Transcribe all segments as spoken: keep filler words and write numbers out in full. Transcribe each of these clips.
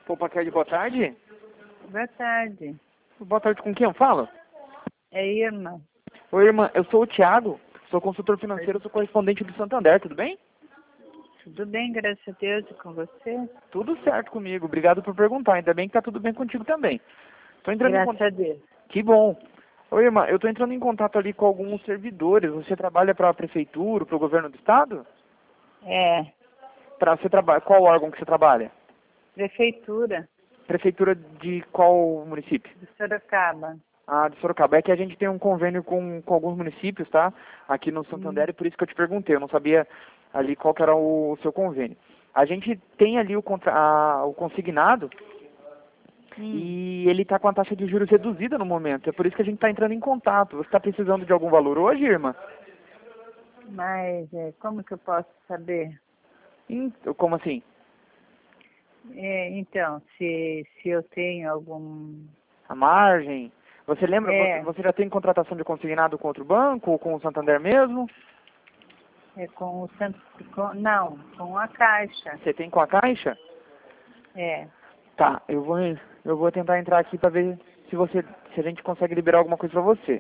Pô, Paquete, boa tarde. Boa tarde. Boa tarde, com quem eu falo? É Irma. Oi, irmã, eu sou o Thiago, sou consultor financeiro, sou correspondente do Santander, tudo bem? Tudo bem, graças a Deus, e com você? Tudo certo comigo, obrigado por perguntar, ainda bem que tá tudo bem contigo também. Tô entrando em Graças contato... a Deus. Que bom. Oi, irmã, eu tô entrando em contato ali com alguns servidores, você trabalha para a prefeitura, para o governo do estado? É, Pra você traba... Qual órgão que você trabalha? Prefeitura Prefeitura de qual município? de Sorocaba. Ah, de Sorocaba. É que a gente tem um convênio com, com alguns municípios, tá? Aqui no Santander, Hum. e por isso que eu te perguntei. Eu não sabia ali qual que era o, o seu convênio. A gente tem ali o, contra, a, o consignado Hum. e ele está com a taxa de juros reduzida no momento. É por isso que a gente está entrando em contato. Você está precisando de algum valor hoje, irmã? Mas é, como que eu posso saber? Hum, como assim? É, então, se, se eu tenho algum... A margem? Você lembra, você, É, você já tem contratação de consignado com outro banco ou com o Santander mesmo? é com o Santos... Com, não, com a Caixa. Você tem com a Caixa? É, Tá, eu vou, eu vou tentar entrar aqui para ver se você, se a gente consegue liberar alguma coisa para você.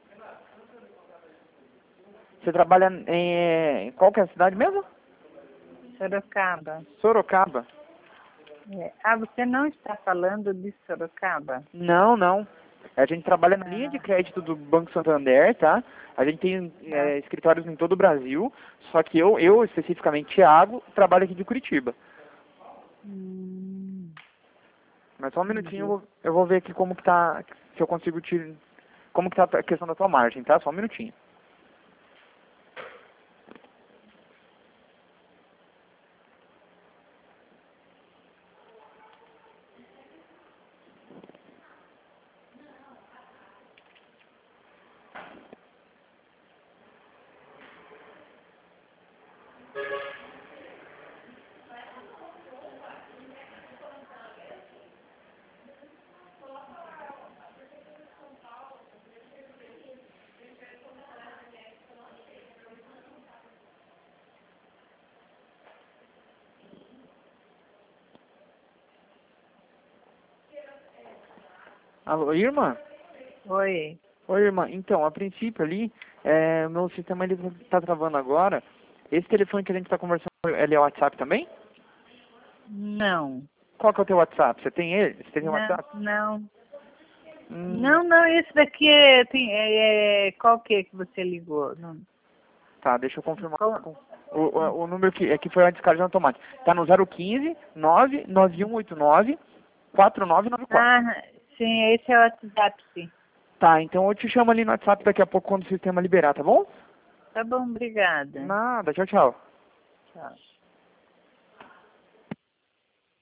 Você trabalha em, qual que é a cidade mesmo? Sorocaba. Sorocaba. É. Ah, você não está falando de Sorocaba? Não, não. A gente trabalha na linha de Ah, crédito do Banco Santander, tá? A gente tem ah. é, escritórios em todo o Brasil, só que eu, eu especificamente, Thiago, trabalho aqui de Curitiba. Hum, Mas só um minutinho, eu entendi. vou, eu vou ver aqui como que tá, se eu consigo te, como que tá a questão da tua margem, tá? Só um minutinho. Alô, irmã? Oi. Oi, irmã. Então, a princípio ali, é, o meu sistema ele tá travando agora. Esse telefone que a gente tá conversando, ele é o WhatsApp também? Não. Qual que é o teu WhatsApp? Você tem ele? Você tem o Não, WhatsApp? não. Hum, Não, não, esse daqui é, tem, é, é qual que é que você ligou? Não, tá, deixa eu confirmar. qual- O, o, o número que, é que foi a descarga automática. Tá no zero quinze, nove nove um oito nove, quatro nove nove quatro. Ah, sim, esse é o WhatsApp, sim. Tá, então eu te chamo ali no WhatsApp daqui a pouco quando o sistema liberar, tá bom? Tá bom, obrigada. Nada, tchau, tchau. Tchau.